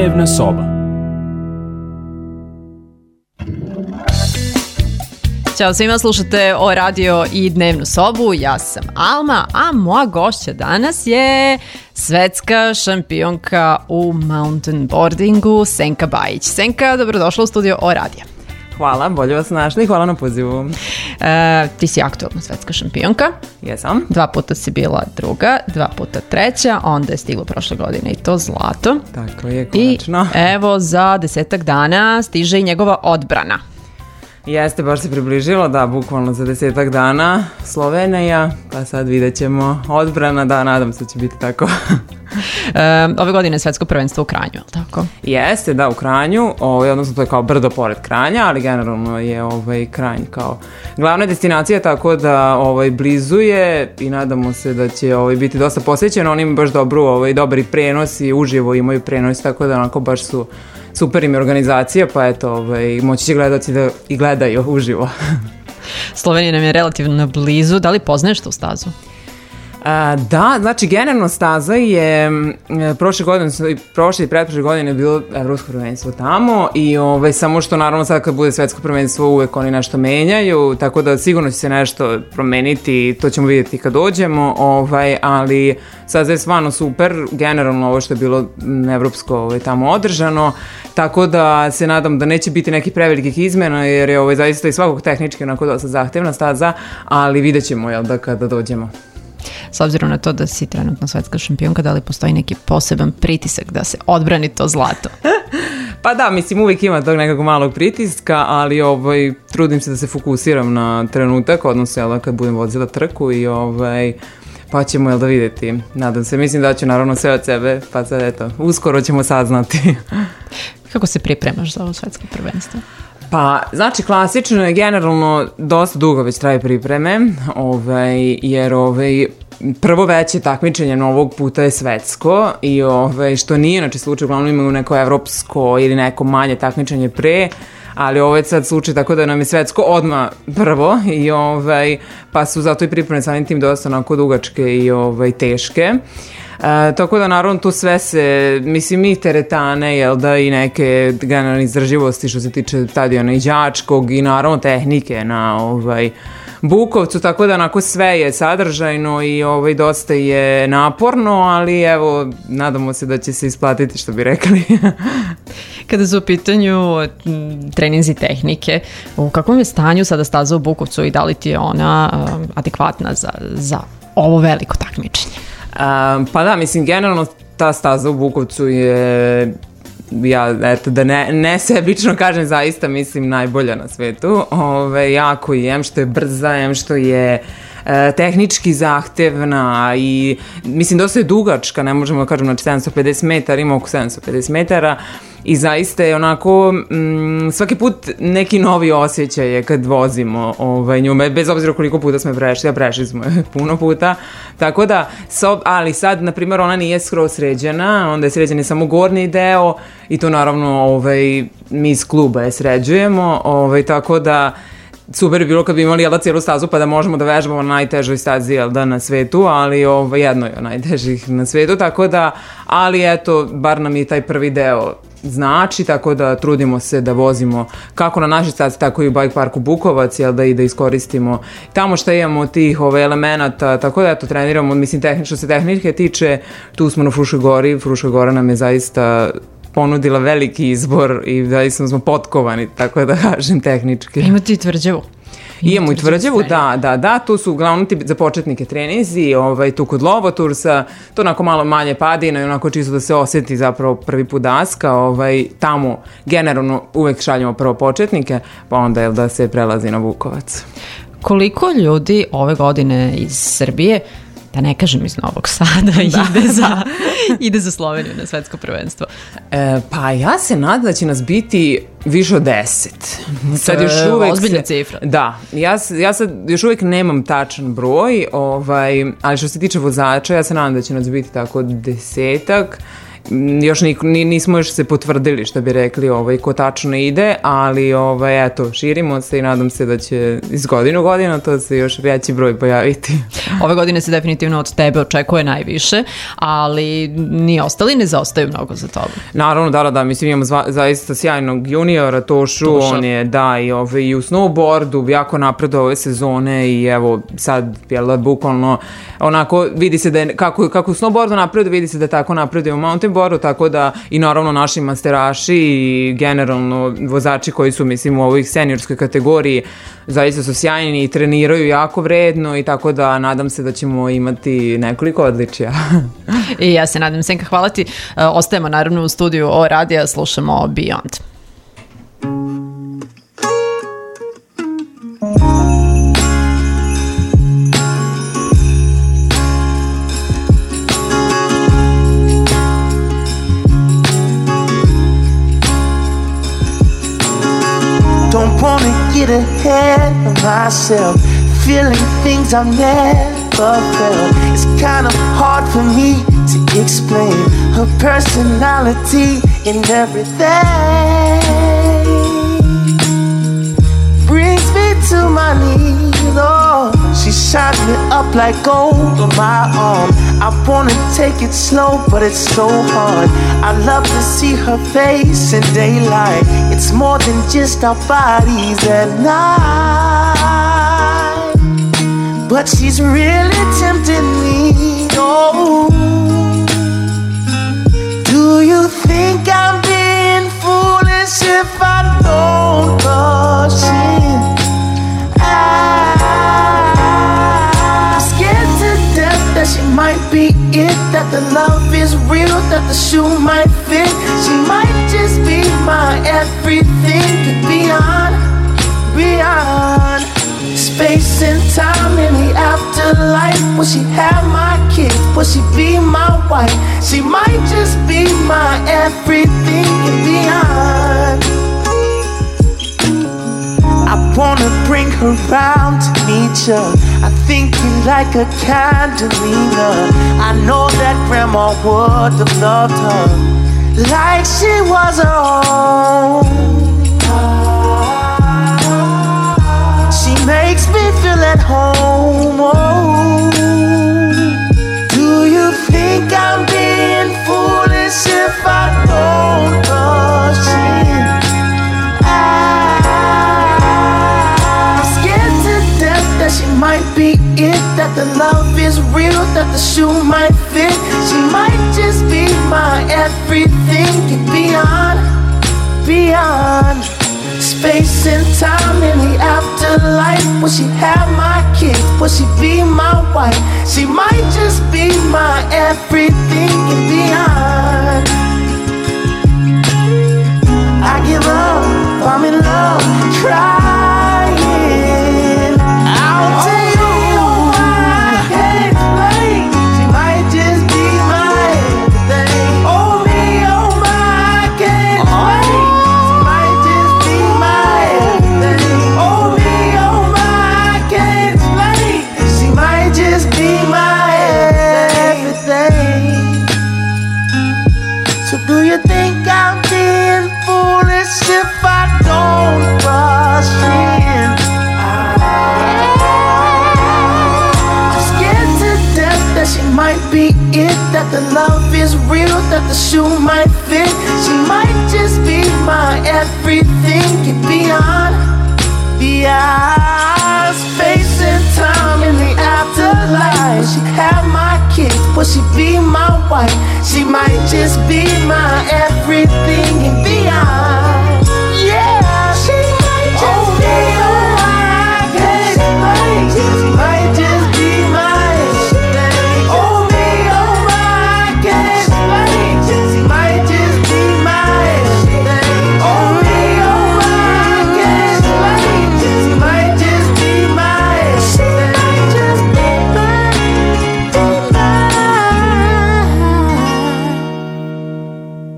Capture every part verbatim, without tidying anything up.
Dnevna soba. Ćao svima, slušate O radio i Dnevnu sobu, ja sam Alma, a moja gošća danas je svetska šampionka u mountain boardingu Senka Bajić. Senka, dobrodošla u studio O radija. Hvala, bolje vas našli i hvala na pozivu. E, ti si aktualna svetska šampionka. Jesam. Dva puta si bila druga, dva puta treća, onda je stiglo prošle godine i to zlato. Tako je, konačno. I evo za desetak dana stiže i njegova odbrana. Jeste, baš se približilo, da, bukvalno za desetak dana Slovenija, pa sad vidjet ćemo odbrana, da, nadam se da će biti tako. e, ove godine je svetsko prvenstvo u Kranju, je li tako? Jeste, da, u Kranju, ovaj, odnosno to je kao brdo pored Kranja, ali generalno je ovaj, Kranj kao glavna destinacija, tako da ovaj, blizu je i nadamo se da će ovaj, biti dosta posvećeno, oni imaju baš dobru, ovaj, dobar i prenos i uživo imaju prenos, tako da onako baš su super im je organizacija, pa eto, ovaj, moći će gledati da i gledaju uživo. Slovenija nam je relativno blizu, da li poznaješ tu stazu? A, da, znači generalno staza je prošle godine, prošle i pretprošle godine je bilo evropsko prvenstvo tamo i ovaj, samo što naravno sad kad bude svetsko prvenstvo uvek oni nešto menjaju, tako da sigurno će se nešto promeniti i to ćemo vidjeti kad dođemo, ovaj, ali staza je stvarno super, generalno ovo što je bilo evropsko ovaj, tamo održano, tako da se nadam da neće biti nekih prevelikih izmena jer je ovaj, zaista i svakog tehnički onako dosta zahtevna staza, ali vidjet ćemo jel, da kada dođemo. S obzirom na to da si trenutno svetska šampionka, da li postoji neki poseban pritisak da se odbrani to zlato? Pa da, mislim uvijek ima tog nekako malog pritiska, ali ovaj, trudim se da se fokusiram na trenutak, odnosno jel, kad budem vozila trku i ovaj, pa ćemo jel da vidjeti. Nadam se, mislim da ću naravno sve od sebe, pa sad eto, uskoro ćemo saznati. Kako se pripremaš za ovo svetsko prvenstvo? Pa, znači, klasično je generalno dosta dugo već traje pripreme, ovaj, jer ovaj, prvo veće takmičenje novog puta je svetsko i ovaj, što nije, znači slučaj, uglavnom imaju neko evropsko ili neko manje takmičenje pre, ali ovo je sad slučaj tako da nam je svetsko odmah prvo i ovaj, pa su zato i pripreme samim tim dosta onako dugačke i ovaj, teške. E, tako da naravno tu sve se, mislim i teretane, jel da, i neke generalne izdrživosti što se tiče stadiona i đačkog i naravno tehnike na ovaj Bukovcu, tako da onako sve je sadržajno i ovaj dosta je naporno, ali evo nadamo se da će se isplatiti što bi rekli. Kada su u pitanju treninzi tehnike, u kakvom je stanju sada staza u Bukovcu i da li ti je ona um, adekvatna za, za ovo veliko takmičenje? Um, pa da, mislim, generalno ta staza u Bukovcu je, ja, eto, da ne, ne sebično kažem, zaista mislim najbolja na svetu. Ove, jako je, em što je brza, em što je e, tehnički zahtevna i mislim dosta je dugačka, ne možemo da kažem, znači sedamsto pedeset metara, ima oko sedamsto pedeset metara i zaista je onako mm, svaki put neki novi osjećaj je kad vozimo ovaj, nju, bez obzira koliko puta smo je prešli, a prešli smo je puno puta, tako da, so, ali sad, na primjer, ona nije skroz sređena, onda je sređen samo gornji deo i to naravno ovaj, mi iz kluba je sređujemo, ovaj, tako da super bi bilo kad bi imali jel da cijelu stazu pa da možemo da vežbamo na najtežoj stazi jel da na svetu, ali ovo, jedno je od najtežih na svetu, tako da, ali eto, bar nam je taj prvi deo znači, tako da trudimo se da vozimo kako na našoj stazi, tako i u bike parku Bukovac, jel da i da iskoristimo tamo što imamo tih ove elemenata, tako da eto, treniramo, mislim, tehnično se tehnike tiče, tu smo na Fruškoj gori, Fruška gora nam je zaista ponudila veliki izbor i zaista smo potkovani, tako da kažem, tehnički. Imate i Tvrđavu. Imamo i Tvrđavu, da, da, da, tu su uglavnom ti za početnike trenizi, ovaj, tu kod Lovotursa, to onako malo manje padina i onako čisto da se osjeti zapravo prvi put daska, ovaj, tamo generalno uvek šaljemo prvo početnike, pa onda je da se prelazi na Vukovac. Koliko ljudi ove godine iz Srbije, da ne kažem iz Novog Sada, da. ide, za, ide za Sloveniju na svetsko prvenstvo? E, pa ja se nadam da će nas biti više od deset. Sad još uvek ozbiljna cifra. Da, ja, ja sad još uvijek nemam tačan broj, ovaj, ali što se tiče vozača, ja se nadam da će nas biti tako desetak. još ni, ni, nismo još se potvrdili što bi rekli ovaj, ko tačno ide, ali ovaj, eto, širimo se i nadam se da će iz godinu godina to se još veći broj pojaviti. Ove godine se definitivno od tebe očekuje najviše, ali ni ostali ne zaostaju mnogo za tobom. Naravno, da, da, mislim imamo zva, zaista sjajnog juniora, Tošu, Toša. On je, da, i, ovaj, i u snowboardu, jako napredo ove sezone i evo, sad, jel da, bukvalno, onako, vidi se da je, kako, kako u snowboardu napredo, vidi se da tako napreduje u mountainboardu, tako da i naravno naši masteraši i generalno vozači koji su, mislim, u ovoj seniorskoj kategoriji zaista su sjajni i treniraju jako vredno i tako da nadam se da ćemo imati nekoliko odličija. I ja se nadam, Senka, hvala ti. Ostajemo naravno u studiju o radija, slušamo Beyond. Don't wanna get ahead of myself, feeling things I've never felt. It's kind of hard for me to explain her personality and everything. Brings me to my knees, oh, she shines me up like gold on my arm. I wanna take it slow, but it's so hard. I love to see her face in daylight. It's more than just our bodies at night. But she's really tempting me, oh. Do you think I'm being foolish if I don't rush in? I'm scared to death that she might be it, that the love is real, that the shoe might fit. She might just be my everything, and beyond, beyond space and time in the afterlife. Will she have my kids? Will she be my wife? She might just be my everything and beyond. I wanna bring her round to meet ya. I think you like a candelina. I know that grandma would have loved her like she was her own. She makes me feel at home, oh. Do you think I'm being foolish if I don't rush in? I'm scared to death that she might be it, that the love is real, that the shoe might fit. She might just be my everything and beyond, beyond space and time in the afterlife. Will she have my kids? Will she be my wife? She might just be my everything and beyond. I give up, I'm in love, crying out to you. I can't explain. She might just be my everything. Oh me, oh my, I can't explain. She might just be my everything. Oh me, oh my, I can't explain. She might just be my everything. So do you think I'm being foolish if I don't rush in? I'm scared to death that she might be it, that the love is real, that the shoe might fit. She might just be my everything and beyond, beyond space and time in the afterlife. Will she have my kids? Will she be my wife? She might just be my everything and beyond. Yeah, she might just oh, be my everything. She might just be my everything. Oh me, oh my, I can't explain. She might just be my everything. Oh me, oh my, I can't explain. She might just be my everything. Just be my, be my.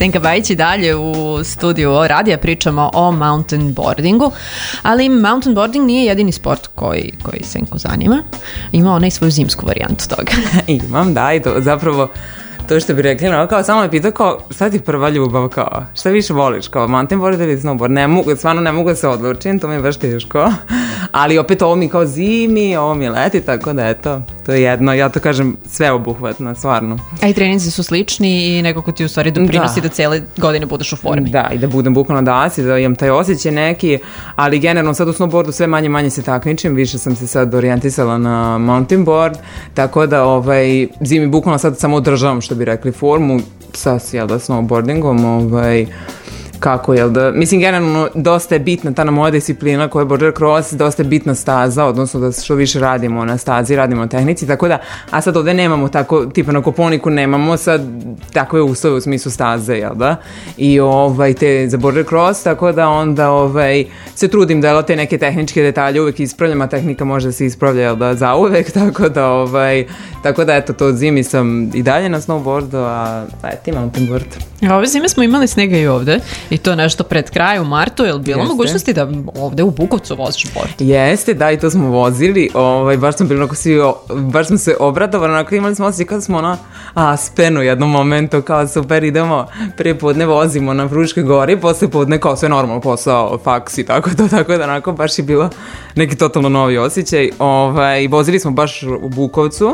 Senka Bajić i dalje u studiju o radija pričamo o mountain boardingu, ali mountain boarding nije jedini sport koji, koji Senku zanima. Ima ona i svoju zimsku varijantu toga. Imam, da, i to zapravo to što bi rekli, no, kao samo me pitao kao šta ti prva ljubav, kao šta više voliš, kao mountain board ili snowboard, ne mogu, stvarno ne mogu da se odlučim, to mi je baš teško, ali opet ovo mi kao zimi, ovo mi leti, tako da eto, to je jedno, ja to kažem sve obuhvatno, stvarno. A i treninzi su slični i nekako ti u stvari doprinosi da, da cijele godine budeš u formi. Da, i da budem bukvalno da asi, da imam taj osjećaj neki, ali generalno sad u snowboardu sve manje manje se takmičim, više sam se sad orijentisala na mountain board, tako da ovaj, zimi bukvalno sad samo održavam, što bi rekli, formu sa, jel da, snowboardingom, ovaj, kako, jel da, mislim, generalno dosta je bitna ta na moja disciplina koja je border cross, dosta je bitna staza, odnosno da što više radimo na stazi, radimo na tehnici, tako da, a sad ovde nemamo tako, tipa na Koponiku nemamo sad takve uslove u smislu staze, jel da, i ovaj, te za border cross, tako da onda ovaj, se trudim da te neke tehničke detalje uvek ispravljam, a tehnika može da se ispravlja, jel da, za uvek, tako da, ovaj, tako da, eto, to zimi sam i dalje na snowboardu, a eto, mountain board. A ove zime smo imali snega i ovde. I to nešto pred kraj u martu, je li bilo Jeste. mogućnosti da ovde u Bukovcu voziš board? Jeste, da, i to smo vozili, ovaj, baš smo bili onako svi, baš smo se obradovali, onako imali smo osjećaj kada smo ona Aspenu u jednom momentu, kao super, idemo, prije podne vozimo na Fruškoj gori, posle podne kao sve normalno posao, faks i tako to, tako da onako baš je bilo neki totalno novi osjećaj. Ovaj, vozili smo baš u Bukovcu,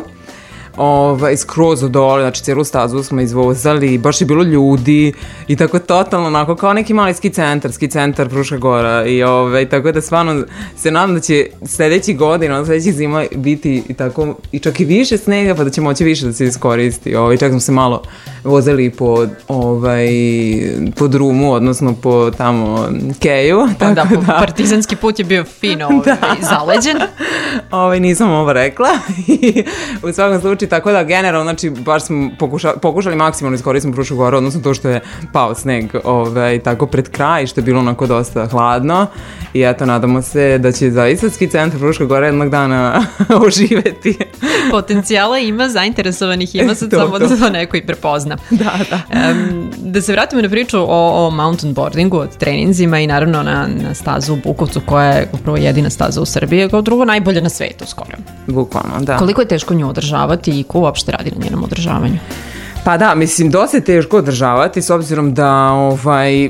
ovaj, skroz od dole, znači cijelu stazu smo izvozali, baš je bilo ljudi i tako totalno onako kao neki mali ski centar, ski centar Fruška gora i ovaj, tako da stvarno se nadam da će sljedećih godina, sljedećih zima biti i tako i čak i više snega, pa da će moći više da se iskoristi. Ovaj, čak smo se malo vozili po, ovaj, po drumu, odnosno po tamo keju. Pa da, da, partizanski put je bio fino ovaj, zaleđen. Ovaj, nisam ovo rekla i u svakom slučaju, tako da generalno, znači, baš smo pokuša, pokušali maksimalno iskoristiti Frušku goru, odnosno to što je pao sneg ovaj, tako pred kraj, što je bilo onako dosta hladno i eto, nadamo se da će zaista ski centar Fruška gora jednog dana oživeti. Potencijala ima, zainteresovanih ima, sad to, samo to. Da to neko i prepozna. Da, da. Um, da se vratimo na priču o, o mountain boardingu, o treninzima i naravno na, na stazu u Bukovcu, koja je upravo jedina staza u Srbiji, kao drugo najbolja na svetu skoro. Bukvalno, da. Koliko je teško nju održavati i ko uopšte radi na njenom održavanju? Pa da, mislim, dosta je teško održavati s obzirom da ovaj,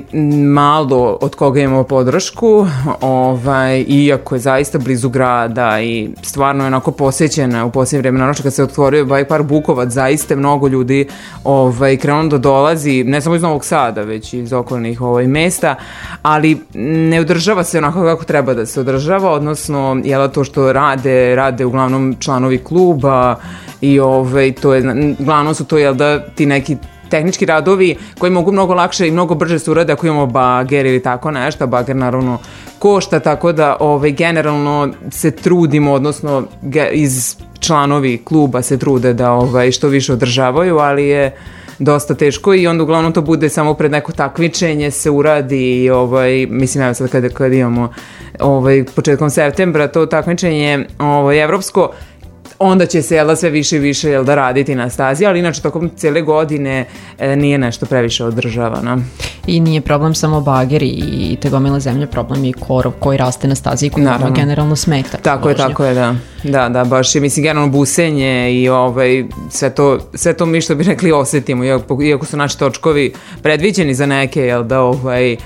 malo od koga imamo podršku, ovaj, iako je zaista blizu grada i stvarno je onako posjećena u posljednje vreme, naravno kad se otvorio bike park Bukovac, zaista mnogo ljudi ovaj, krenulo da dolazi, ne samo iz Novog Sada, već i iz okolnih ovaj, mesta, ali ne održava se onako kako treba da se održava, odnosno jel, to što rade, rade uglavnom članovi kluba i ovaj, to je, uglavnom su to jel da ti neki tehnički radovi koji mogu mnogo lakše i mnogo brže se urade ako imamo bager ili tako nešto, bager naravno košta, tako da ovaj, generalno se trudimo, odnosno ge, iz članovi kluba se trude da ovaj, što više održavaju, ali je dosta teško i onda uglavnom to bude samo pred neko takmičenje se uradi i ovaj, mislim evo sad kad, kad imamo ovaj, početkom septembra to takmičenje ovaj, evropsko, onda će se jel, sve više i više jel, da raditi na stazi, ali inače tokom cijele godine e, nije nešto previše održavano. I nije problem samo bager i te gomile zemlje, problem je i korov koji raste na stazi i koji nama generalno smeta. Tako je, tako je, da. Da, da, baš je, mislim, generalno busenje i ovaj, sve to, sve to mi što bi rekli osjetimo, iako, iako su naši točkovi predviđeni za neke, jel da, ovaj,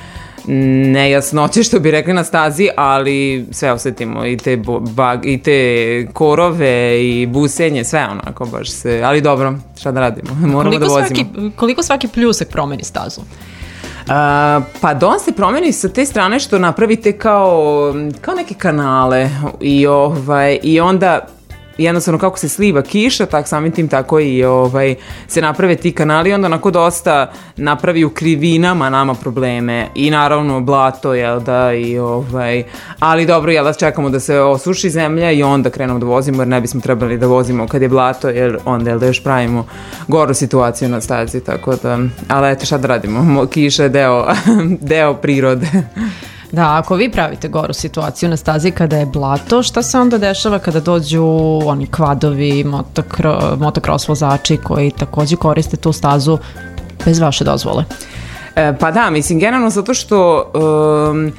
nejasnoće što bi rekli na stazi, ali sve osjetimo i te, bag, i te korove i busenje, sve onako baš se, ali dobro, šta da radimo, moramo koliko da vozimo. Svaki, koliko svaki pljusak promeni stazu? Uh, pa don se promeni sa te strane što napravite kao, kao neke kanale i, ovaj, i onda jednostavno kako se sliva kiša, tak samim tim tako i ovaj, se naprave ti kanali i onda onako dosta napravi u krivinama nama probleme i naravno blato, jel da, i ovaj, ali dobro, jel da, čekamo da se osuši zemlja i onda krenemo da vozimo jer ne bismo trebali da vozimo kad je blato jer onda, jel da, još pravimo goru situaciju na stazi, tako da, ali eto šta da radimo, kiša je deo, deo prirode. Da, ako vi pravite goru situaciju na stazi kada je blato, šta se onda dešava kada dođu oni kvadovi, motokro, motocross vozači koji također koriste tu stazu bez vaše dozvole? E, pa da, mislim, generalno zato što um,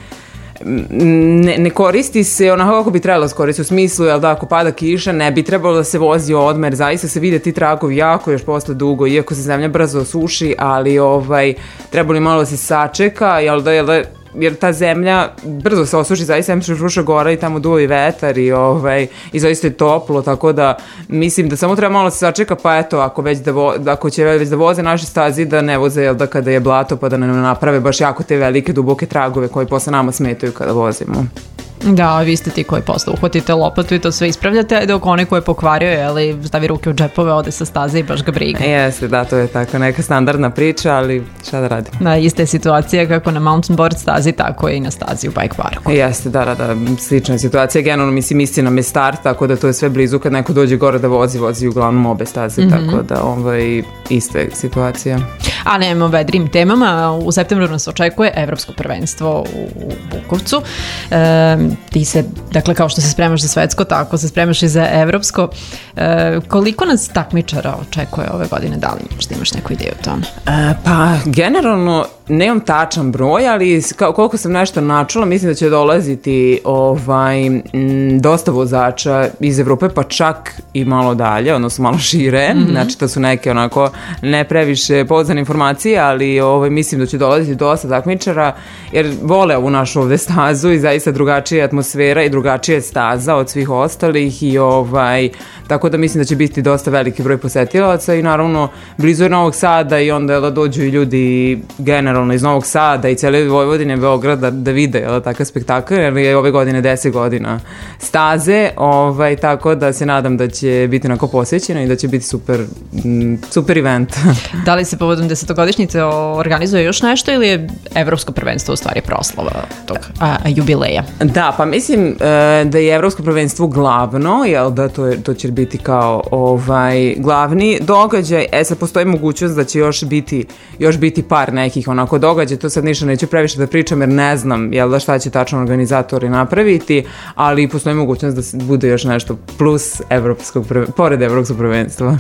ne, ne koristi se onako kako bi trebalo se koristiti, u smislu, jel da, ako pada kiša, ne bi trebalo da se vozi odmah, jer zaista se vide ti tragovi jako još posle dugo, iako se zemlja brzo osuši, ali ovaj, trebalo malo da se sačeka, jel da, jel da, jer ta zemlja brzo se osuši, zaista je Fruša gora i tamo duva i vetar i, ovaj, i zaista je toplo, tako da mislim da samo treba malo se sačeka, pa eto, ako, već da vo, ako će već da voze naše stazi, da ne voze, jel da, kada je blato, pa da ne naprave baš jako te velike, duboke tragove koji posle nama smetaju kada vozimo. Da, vi ste ti koji posle uhvatite lopatu i to sve ispravljate, dok onaj ko je pokvario, ali stavi ruke u džepove, ode sa staze i baš ga briga. Jeste, da, to je tako neka standardna priča, ali šta da radim. Da, ista je situacija kako na mountain board stazi, tako je i na stazi u bike parku. Jeste, da, da, da, slična situacija. Generalno, mislim, istina me start, tako da to je sve blizu. Kad neko dođe gore da vozi, vozi uglavnom obe staze, mm-hmm. tako da ovaj, ista je situacija. A nemamo vedrim temama, u septembru nas očekuje Evropsko prvenstvo u Bukovcu. E, ti se, dakle, kao što se spremaš za svetsko, tako se spremaš i za evropsko. E, koliko nas takmičara očekuje ove godine? Da li možda imaš neku ideju o tome? E, pa, generalno, nemam tačan broj, ali koliko sam nešto načula, mislim da će dolaziti ovaj, m, dosta vozača iz Evrope, pa čak i malo dalje, odnosno malo šire. Mm-hmm. Znači, to su neke onako ne previše pouzdane informacije, ali ovaj, mislim da će dolaziti dosta takmičara, jer vole ovu našu ovde stazu i zaista drugačija atmosfera i drugačija staza od svih ostalih i ovaj, tako da mislim da će biti dosta veliki broj posetilaca i naravno blizu je Novog Sada i onda da dođu i ljudi generalno iz Novog Sada i cijele Vojvodine, Beograda da vide jel, takav spektakl, jer je ove godine deset godina staze, ovaj, tako da se nadam da će biti onako posjećeno i da će biti super, super event. Da li se povodom desetogodišnjice organizuje još nešto ili je Evropsko prvenstvo u stvari proslava tog a, jubileja? Da, pa mislim e, da je Evropsko prvenstvo glavno, jel da to, je, to će biti kao ovaj glavni događaj. E sad postoji mogućnost da će još biti, još biti par nekih onako događaja, to sad ništa neću previše da pričam jer ne znam jel da šta će tačno organizatori napraviti, ali postoji mogućnost da bude još nešto plus evropskog, pored Evropskog prvenstva.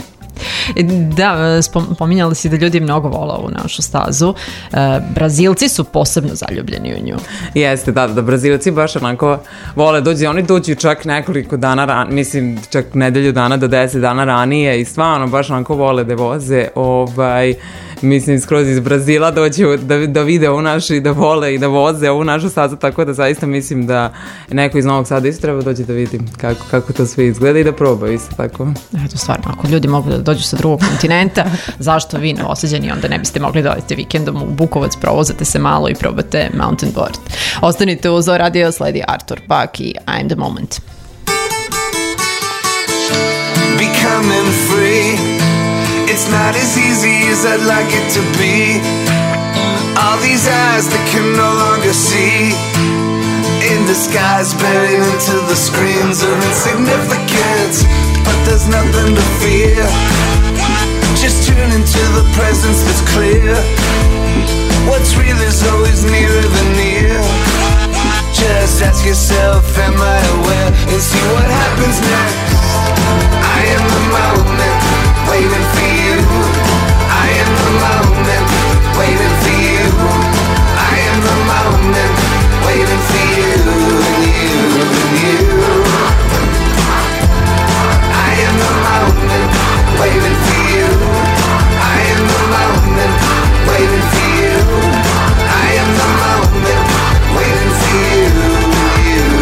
Da, pominjali si da ljudi mnogo vole ovu našu stazu. Brazilci su posebno zaljubljeni u nju. Jeste, da, da, Brazilci baš onako vole dođu, oni dođu čak nekoliko dana ranije, mislim čak nedelju dana do deset dana ranije i stvarno baš onako vole da voze, ovaj, mislim skroz iz Brazila dođu da, da vide ovu našu i da vole i da voze ovu našu stazu, tako da zaista mislim da neko iz Novog Sada isto treba doći da vidim kako, kako to sve izgleda i da probaju isto tako. Eto, stvarno, ako ljudi mogu da dođu sa drugog kontinenta, zašto vi Novosađani onda ne biste mogli da odete vikendom u Bukovac, provozate se malo i probate mountain board. Ostanite uz O Radio, sledi Artur Pak i I'm the Moment. Becoming free, it's not as easy as I'd like it to be. All these eyes that can no longer see, in disguise buried into the screens of insignificance. But there's nothing to fear, just tune into the presence that's clear. What's real is always nearer than near. Just ask yourself, am I aware? And see what happens next. I am the moment, waiting for you. I am the moment, waiting for you. I am the moment, waiting for you and you and you. I am the moment, waiting for you. I am the moment, waiting for you. I am the moment, waiting for you, you.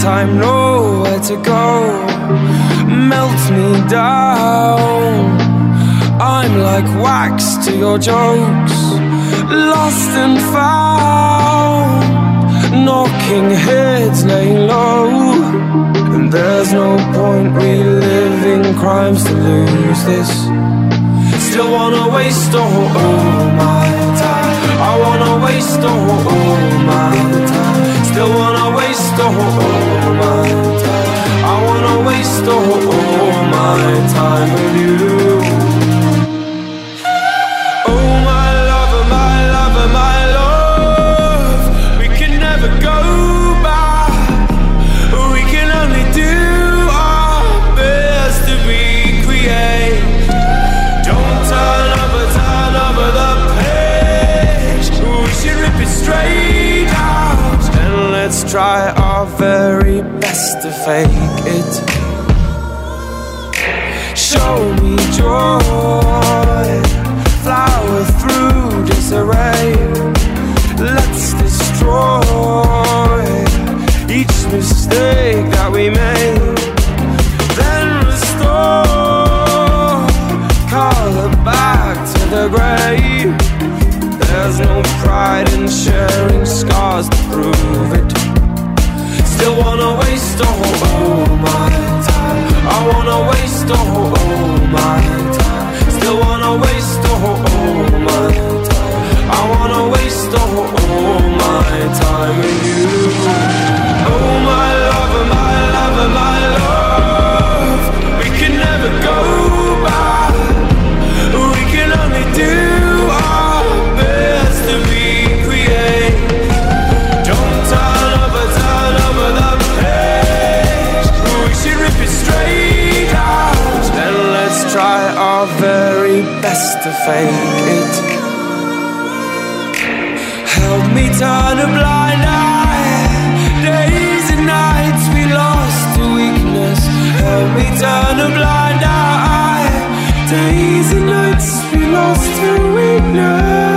time, nowhere to go, melts me down. I'm like wax to your jokes, lost and found, knocking heads, laying low. And there's no point reliving crimes to lose this. Still wanna waste all, all my time. I wanna waste all, all my time. Still wanna waste all, all my time. I wanna waste all, all my time with you. Oh my lover, my lover, my love, we can never go back. We can only do our best to recreate. Don't turn over, turn over the page. We should rip it straight out, and let's try our very best to fake it. Show me joy, flower through disarray. Let's destroy each mistake that we made, then restore, call it back to the grave. There's no pride in sharing scars to prove it. Still wanna waste all, all my time. I wanna waste all, all my time. Still wanna waste all, all my time. I wanna waste all, all my time with you. Oh my lover, my lover, my love, we can never go back. We can only do our best to recreate. Don't turn over, turn over the page. We should rip it straight out, and let's try our very best to fake it. Help me turn a blind eye. Days and nights we lost to weakness. Help me turn a blind eye. Days and nights we lost to weakness.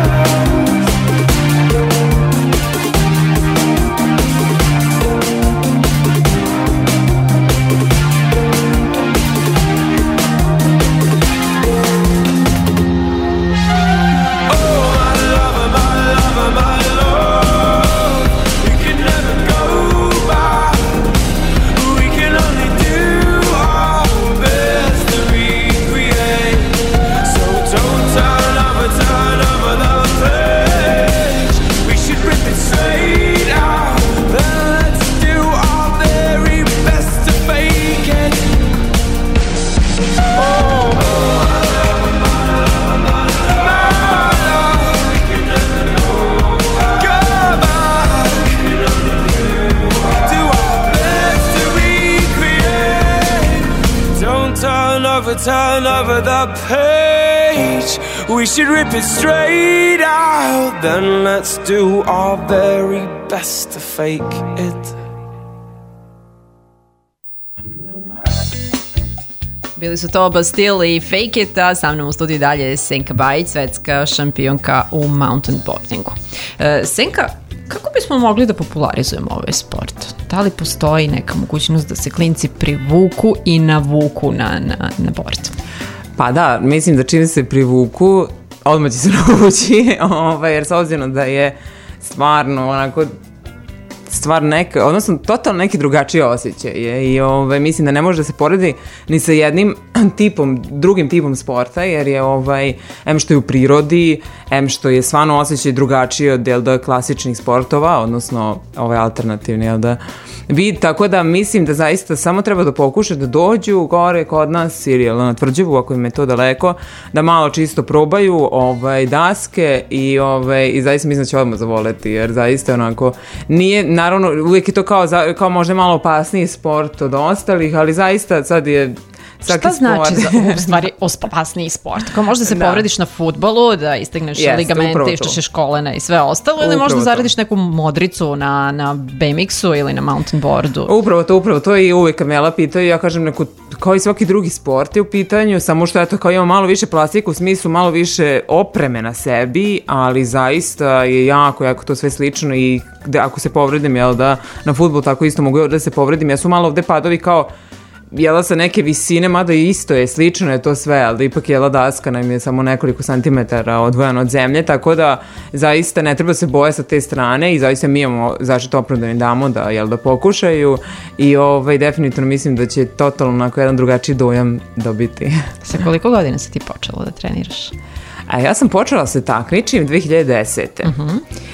Turn over the page. We should rip it straight out, then let's do our very best to fake it. Bili su to Bastille i Fake It, a sa mnom u studiju dalje je Senka Bajić, svetska šampionka u mountain boardingu. E, Senka, kako bismo mogli da popularizujemo ovaj sport? Da li postoji neka mogućnost da se klinci privuku i navuku na, na, na board? Pa da, mislim da čim se privuku, odmah će se navući, ovaj, jer s obzirom da je stvarno onako stvar neka, odnosno totalno neki drugačiji osjećaj je i ovaj, mislim da ne može da se poredi ni sa jednim tipom, drugim tipom sporta, jer je ovaj, em što je u prirodi, em što je stvarno osjećaj drugačiji od jel da, klasičnih sportova, odnosno ovaj alternativni, jel da, vid, tako da mislim da zaista samo treba da pokušaju da dođu gore kod nas ili jel, na Tvrđavu, ako im je to daleko, da malo čisto probaju ovaj, daske i, ovaj, i zaista mislim da će odmah zavoleti, jer zaista onako nije, naravno uvijek je to kao, kao možda malo opasniji sport od ostalih, ali zaista sad je svaki Šta znači sport. za, u stvari opasniji sport? Kao možda se Da. povrediš na fudbalu, da istegneš Jeste, ligamente, upravo to. iščešeš kolena i sve ostalo, ili Upravo možda to. zaradiš neku modricu na, na B M X-u ili na mountain boardu. Upravo to, upravo to i uvijek Kamela pitaju, ja kažem neku, kao i svaki drugi sport je u pitanju, samo što eto kao imamo malo više plastike, u smislu malo više opreme na sebi, ali zaista je jako, jako to sve slično i da, ako se povredim, jel da, na fudbal tako isto mogu da se povredim, ja su malo ovde padovi kao jela sa neke visine, mada isto je, slično je to sve, ali da ipak jela daska nam je samo nekoliko santimetara odvojena od zemlje, tako da zaista ne treba se boje sa te strane i zaista mi imamo zaštitu opravdani damo da, jel, da pokušaju i ovaj, definitivno mislim da će totalno onako jedan drugačiji dojam dobiti. Sa koliko godina si ti počela da treniraš? A ja sam počela da se takmičim dve hiljade desete. Uh-huh.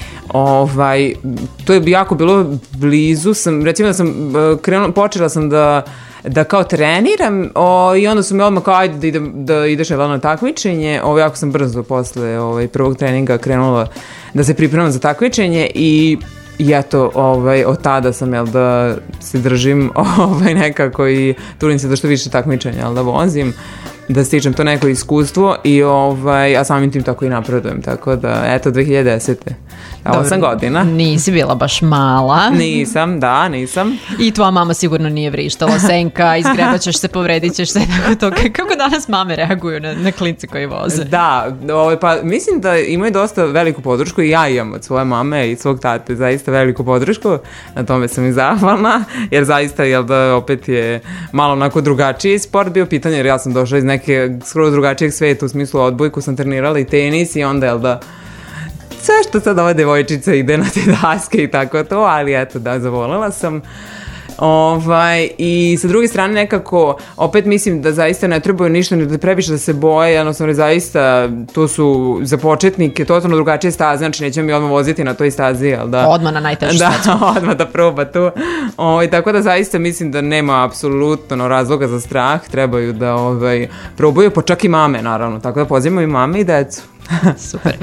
Ovaj, to je jako bilo blizu, sam, recimo da sam uh, krenula, počela sam da da kao treniram o, i onda su me odmah kao ajde da, idem, da ideš na takmičenje. Ovo, jako sam brzo posle ovaj, prvog treninga krenula da se pripremam za takmičenje i I eto, ovaj, od tada sam, jel, da se držim ovaj, nekako i trudim se da što više takmičenja, jel, da vozim, da stičem to neko iskustvo i ovaj, a samim tim tako i napredujem, tako da, eto, dve hiljade desete. Da, osam godina. Nisi bila baš mala. Nisam, da, nisam. I tvoja mama sigurno nije vrištala, Senka, izgrebaćeš se, povredit ćeš se, tako to. Kako danas mame reaguju na, na klince koji voze? Da, ovaj, pa mislim da imaju dosta veliku podršku i ja imam od svoje mame i svog tate zaista veliku podršku, na tome sam i zahvalna, jer zaista, jel da, opet je malo onako drugačiji sport bio pitanje, jer ja sam došla iz neke skoro drugačijeg sveta, u smislu odbojku sam trenirala i tenis i onda, jel da, sve što sad ova devojčica ide na te daske i tako to, ali eto da, zavolila sam. Ovaj, i sa druge strane nekako opet mislim da zaista ne trebaju ništa ni da previše da se boje, jednostavno zaista to su za početnike totalno drugačije staze, znači nećemo mi odmah voziti na toj stazi, jel da? Odmah na najtežu da, svetsku. odmah da proba tu. Ovaj, tako da zaista mislim da nema apsolutno razloga za strah, trebaju da ovaj, probaju, pa čak i mame naravno, tako da pozivamo i mame i decu. Super.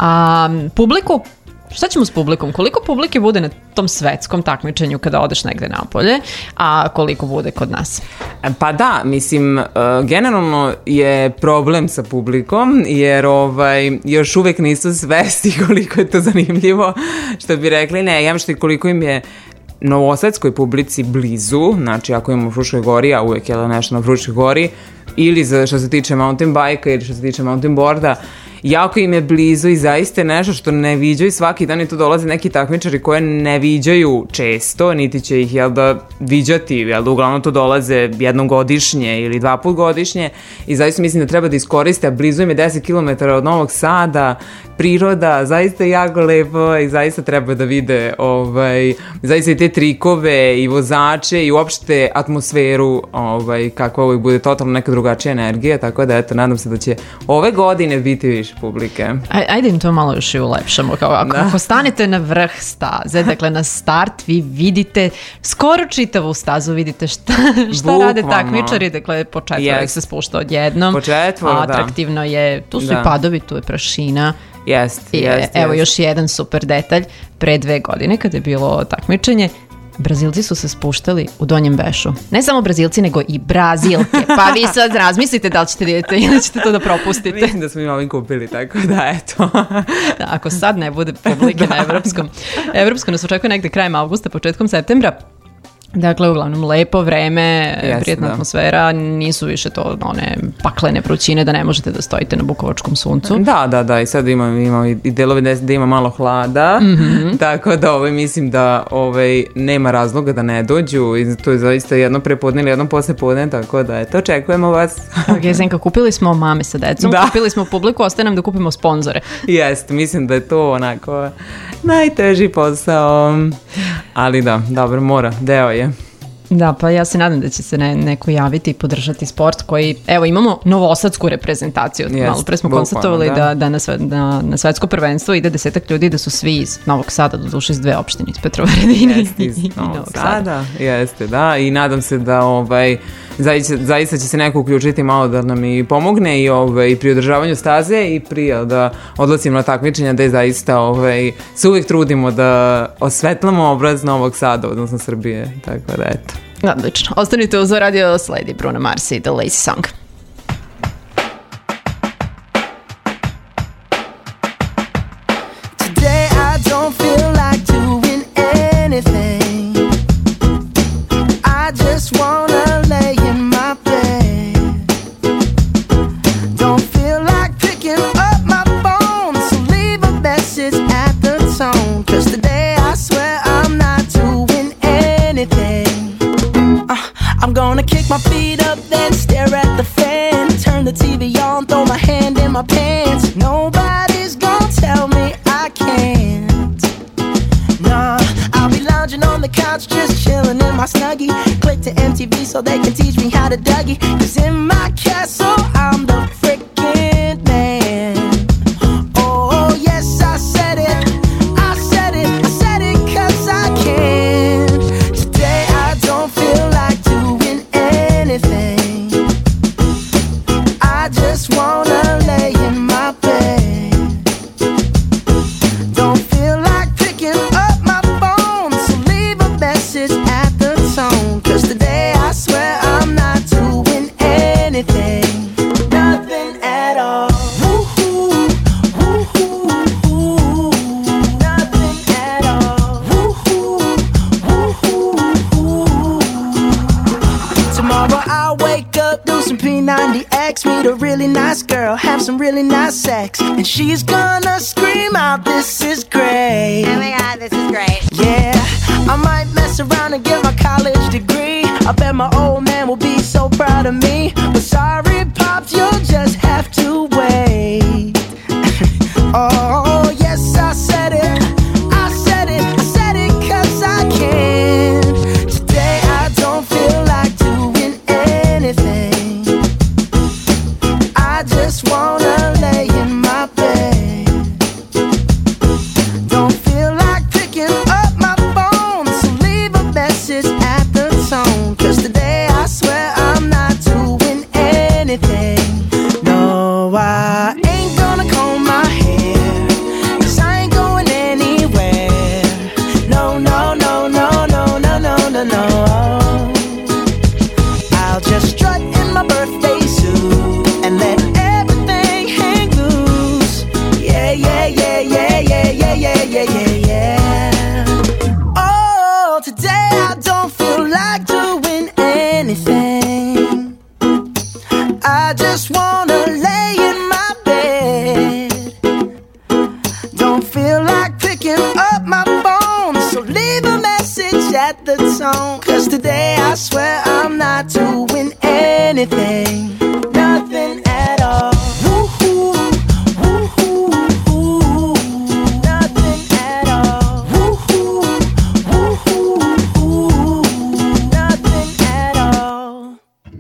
A publiku, šta ćemo s publikom? Koliko publike bude na tom svetskom takmičenju kada odeš negde napolje, a koliko bude kod nas? Pa da, mislim, uh, generalno je problem sa publikom, jer ovaj, još uvek nisu svesti koliko je to zanimljivo, što bi rekli, ne, jem što i koliko im je novosadskoj publici blizu, znači ako imamo u Fruškoj gori, a uvek je nešto na Fruškoj gori, ili za što se tiče mountain bike-a ili što se tiče mountain boarda, jako im je blizu i zaista je nešto što ne viđaju svaki dan i tu dolaze neki takmičari koje ne viđaju često, niti će ih, jel da, viđati, jel da, uglavnom to dolaze jednom godišnje ili dva put godišnje i zaista mislim da treba da iskoriste, a blizu im je deset kilometara od Novog Sada, priroda, zaista je jako lepo i zaista treba da vide ovaj, zaista i te trikove i vozače i uopšte atmosferu, ovaj, kako uvijek bude totalno neka drugačija energija, tako da eto, nadam se da će ove godine biti više publike. Aj, ajde im to malo još i ulepšamo. Kao, ako, ako stanete na vrh staze, dakle na start vi vidite skoro čitavu stazu, vidite šta, šta Bukvalno. Rade takmičari, dakle po četvorek Yes. se spušta odjednom. Po četvoro, da. Atraktivno je, tu su Da. i padovi, tu je prašina. Jest, I, jest, evo jest. još jedan super detalj, pre dve godine kada je bilo takmičenje, Brazilci su se spuštali u Donjem Bešu. Ne samo Brazilci, nego i Brazilke. Pa vi sad razmislite da li ćete da idete ili ćete to da propustite. Mislim da smo im ovim kupili, tako da eto. Da, ako sad ne bude publike na evropskom. Evropsko nas očekuje negde krajem avgusta, početkom septembra. Dakle, uglavnom, lepo vreme, Jeste, prijatna da. atmosfera, nisu više to one paklene vrućine da ne možete da stojite na bukovačkom suncu. Da, da, da, i sad ima, ima i delove da, da ima malo hlada, Mhm. tako da ovaj, mislim da ovaj, nema razloga da ne dođu i to je zaista jedno prepodne ili jedno poslepodne, tako da eto, očekujemo vas. Ok, Zenka, kupili smo mame sa decom, Da. kupili smo publiku, ostaje nam da kupimo sponzore. Jeste, mislim da je to onako najteži posao, ali da, dobro, mora, deo je. Da, pa ja se nadam da će se ne, neko javiti i podržati sport koji, evo, imamo novosadsku reprezentaciju. Jest, Malo pre smo bukvalno, konstatovali da, da. da na, sve, na, na svetsko prvenstvo ide desetak ljudi, da su svi iz Novog Sada, do duše iz dve opštine, iz Petrovaradina Jeste, i iz i Novog Novog Sada. Sada, jeste, da, i nadam se da ovaj, zaista, zaista će se neko uključiti malo da nam i pomogne i ovaj, pri održavanju staze i pri da odlazimo na takmičenja da je zaista ovaj, se uvijek trudimo da osvetlamo obraz Novog Sada, odnosno Srbije, tako da eto. Odlično. Ostanite uz radio, sledi Bruno Mars i The Lazy Song. Today I don't feel like doing anything. I just wanna lay in my bed. Don't feel like picking up my phone, so leave a message at the tone. Cause today I swear I'm not doing anything. uh, I'm gonna kick my feet up, then stare at the fan. Turn the T V on, throw my hand in my pants. Nobody's gonna tell me I can't. Nah, I'll be lounging on the couch, just chilling in my Snuggie. Click to M T V so they can teach me how to Dougie. Cause in my castle, I'm the freaking man. Oh, yes, I said it. I said it. I said it cause I can. Today I don't feel like doing anything. I just wanna lay in my bed. Don't feel like picking up my phone, so leave a message at the tone. Cause today I swear I'm not doing anything. Nothing at all. Woo-hoo, woo-hoo, woo-hoo. Nothing at all. Woo-hoo, woo-hoo, woo-hoo. Tomorrow I'll wake up, do some P ninety X, meet a really nice girl, have some really nice sex, and she's gonna scream out, "This is great." Oh my god, this is great. Yeah, I might mess around and get my college degree. I bet my old man will be so proud of me. But sorry, Pops, you'll just have to wait. Oh, yes, I said it. I said it. I said it cause I can. Today I don't feel like doing anything. I just wanna lay in my bed. Don't feel like picking up my phone, so leave a message at the tone. Cause today I swear I'm not doing anything. No, I ain't gonna comb my hair, cause I ain't going anywhere. No, no, no, no, no, no, no, no, no. I'll just strut in my birthday suit and let everything hang loose. Yeah, yeah, yeah, yeah, yeah, yeah, yeah, yeah, yeah, yeah. Oh, today I don't feel like doing anything. I just wanna lay in my bed. Don't feel like picking up my phone, so leave a message at the tone. Cause today I swear I'm not doing anything. Nothing at all. Woo-hoo, woo-hoo, woo-hoo. Nothing at all. Woo-hoo, woo-hoo, woo-hoo. Nothing at all.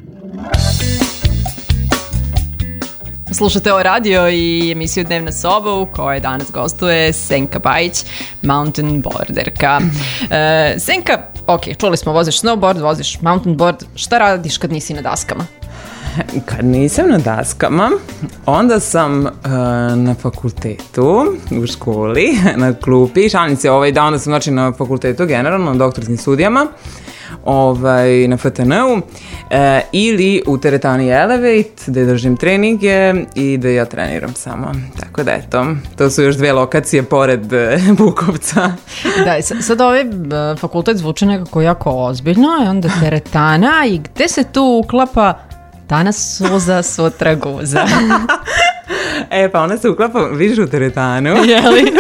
Slušate o radio i emisiju Dnevna soba u kojoj danas gostuje Senka Bajić, mountain boarderka. E, Senka, ok, čuli smo, voziš snowboard, voziš mountain board, šta radiš kad nisi na daskama? Kad nisam na daskama, onda sam uh, na fakultetu, u školi, na klupi, šalim se, ovaj, da onda sam znači na fakultetu generalno, na doktorskim studijama, ovaj, na F T N-u, e, ili u teretani Elevate, gde držim treninge i da ja treniram samo. Tako da eto, to su još dve lokacije pored e, Bukovca. Da, sad ovaj uh, fakultet zvuči nekako jako ozbiljno, i onda teretana, i gde se tu uklapa danas suza, sutra guza? E, pa ona se uklapa, vidiš, u teretanu. Jeli?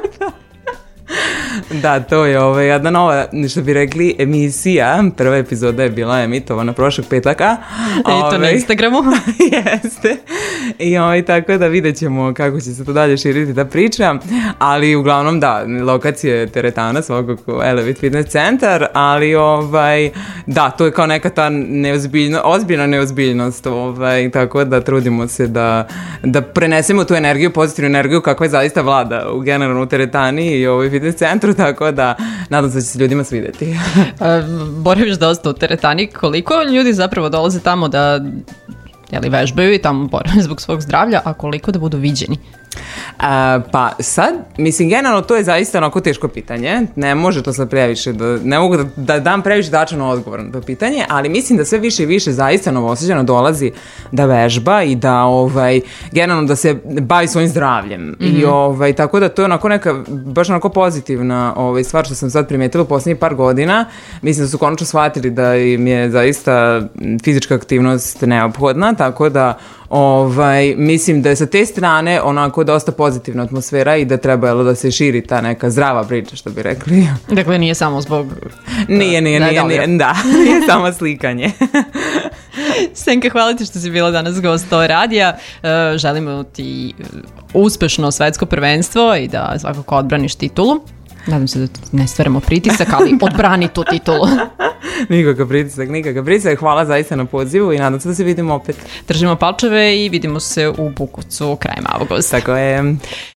Da, to je ovaj, jedna nova, što bi rekli, emisija. Prva epizoda je bila emitovana prošlog petaka. I to ovaj, na Instagramu. Jeste. I ovaj, tako da vidjet ćemo kako će se to dalje širiti ta priča. Ali uglavnom da, lokacija je teretana, svakako Elevate Fitness centar, ali ovaj, da, to je kao neka ta neozbiljno, ozbiljna neozbiljnost. Ovaj, tako da trudimo se da, da prenesemo tu energiju, pozitivnu energiju kakva je zaista vlada u generalno u teretani i ovaj fitness centru, tako da nadam se da će se ljudima svidjeti. Boraviš dosta u teretani, koliko ljudi zapravo dolaze tamo da jeli, vežbaju i tamo borave zbog svog zdravlja, a koliko da budu viđeni? A, pa sad, mislim, generalno to je zaista onako teško pitanje, ne može to sad previše, da, ne mogu da, da dam previše dačan odgovor na to pitanje, ali mislim da sve više i više zaista Novosađana dolazi da vežba i da ovaj, generalno da se bavi svojim zdravljem. Mm-hmm. I ovaj, tako da to je onako neka, baš onako pozitivna ovaj, stvar što sam sad primetila u posljednjih par godina. Mislim da su konačno shvatili da im je zaista fizička aktivnost neophodna, tako da Ovaj, mislim da je sa te strane onako dosta pozitivna atmosfera i da treba da se širi ta neka zdrava priča, što bi rekli. Dakle, nije samo zbog... Nije, nije, nije, nije, da, nije samo slikanje. Senka, hvala ti što si bila danas gost o radija. Želimo ti uspešno svetsko prvenstvo i da svakako odbraniš titulu. Nadam se da ne stvaramo pritisak, ali odbrani tu titulu. Nikakav pritisak, nikakav pritisak. Hvala zaista na pozivu i nadam se da se vidimo opet. Držimo palčeve i vidimo se u Bukovcu krajem avgusta. Tako je.